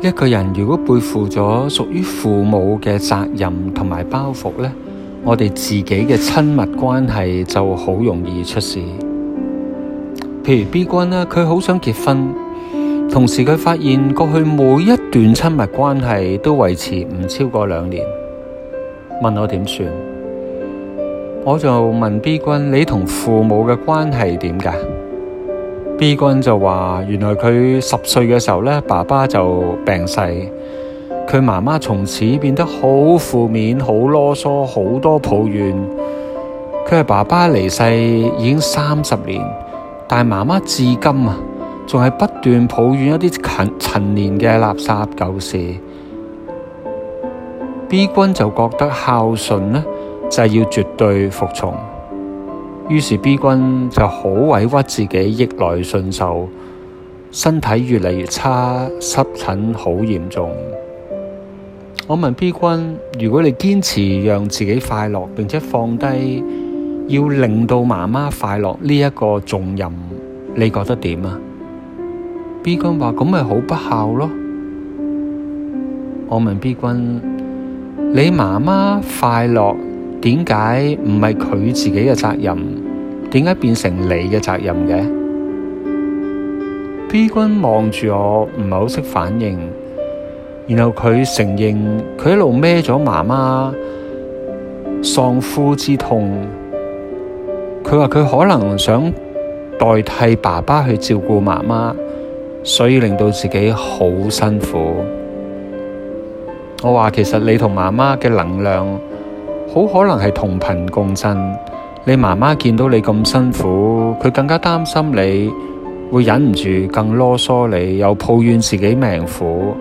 一個人如果背負咗屬於父母嘅責任同埋包袱呢，我哋自己嘅親密關係就好容易出事。譬如 B 君呢，佢好想結婚，同時佢發現過去每一段親密關係都維持唔超過2年，問我點算？我就問 B 君：你同父母嘅關係點㗎？B 君就話：原來佢10歲嘅時候呢，爸爸就病逝，佢媽媽從此變得好負面、好囉嗦、好多抱怨。佢係爸爸離世已經30年，但係媽媽至今仲係不斷抱怨一啲陳年嘅垃圾舊事。B 君就覺得孝順呢，就係要絕對服從。於是 B 君就好委屈自己，逆來順受，身體越嚟越差，濕疹好嚴重。我問 B 君：如果你堅持讓自己快樂，並且放低要令到媽媽快樂呢一個重任，你覺得點啊？ B 君話：咁咪好不孝咯。我問 B 君：你媽媽快樂點解唔係佢自己嘅責任？點解變成你嘅責任嘅？ B 君望住我，唔係好識反應，然後佢承認佢一路孭咗媽媽喪夫之痛。佢話佢可能想代替爸爸去照顧媽媽，所以令到自己好辛苦。我話其實你同媽媽嘅能量好可能係同頻共振。你媽媽見到你咁辛苦，佢更加擔心你會忍唔住更囉嗦你，又抱怨自己命苦。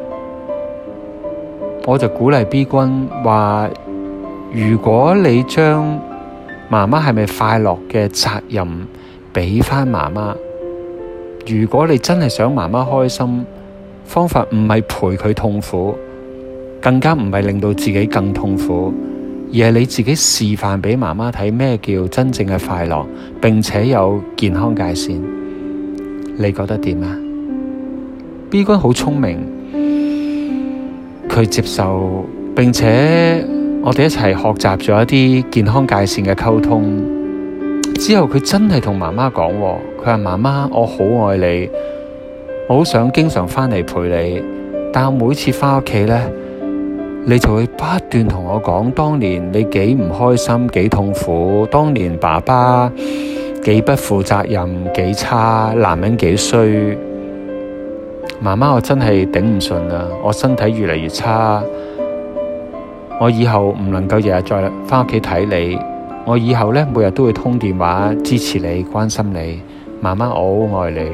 我就鼓勵 B 君話：如果你將媽媽係咪快樂嘅責任俾返媽媽，如果你真係想媽媽開心，方法唔係陪佢痛苦，更加唔係令到自己更痛苦，而係你自己示範俾媽媽睇咩叫真正嘅快樂，並且有健康界線。你覺得點啊？ B 君好聰明，佢接受，並且我哋一齊學習咗一啲健康界線嘅溝通。之後佢真係同媽媽講，佢話：媽媽，我好愛你，我好想經常返嚟陪你，但我每次返屋企呢，你就會不斷同我講當年你幾唔開心，幾痛苦，當年爸爸幾不負責任，幾差，男人幾衰。媽媽，我真係頂唔順啦，我身體越嚟越差，我以後唔能夠日日再返屋企睇你，我以後呢，每日都會通電話支持你，關心你。媽媽，我好愛你。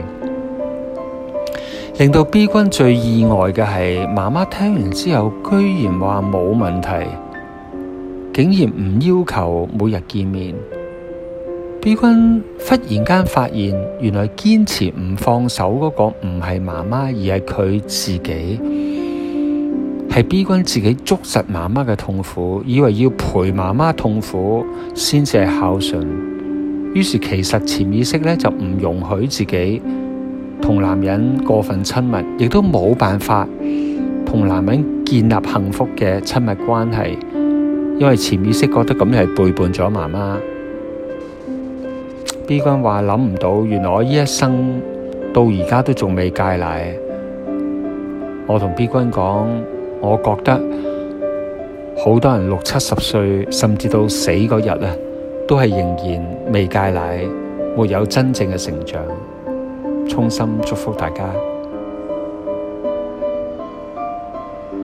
令到 B 君最意外嘅係，媽媽聽完之後居然話冇問題，竟然唔要求每日見面。B 君忽然間發現，原來堅持唔放手嗰個唔係媽媽，而係佢自己，係 B 君自己捉實媽媽嘅痛苦，以為要陪媽媽痛苦先至係孝順。於是其實潛意識呢，就唔容許自己同男人過分親密，亦都冇辦法同男人建立幸福嘅親密關係，因為潛意識覺得咁樣係背叛咗媽媽。B 君話諗唔到，原來我呢一生到而家都仲未戒奶。我同 B 君講，我覺得好多人60、70歲，甚至到死嗰日都係仍然未戒奶，沒有真正嘅成長。衷心祝福大家。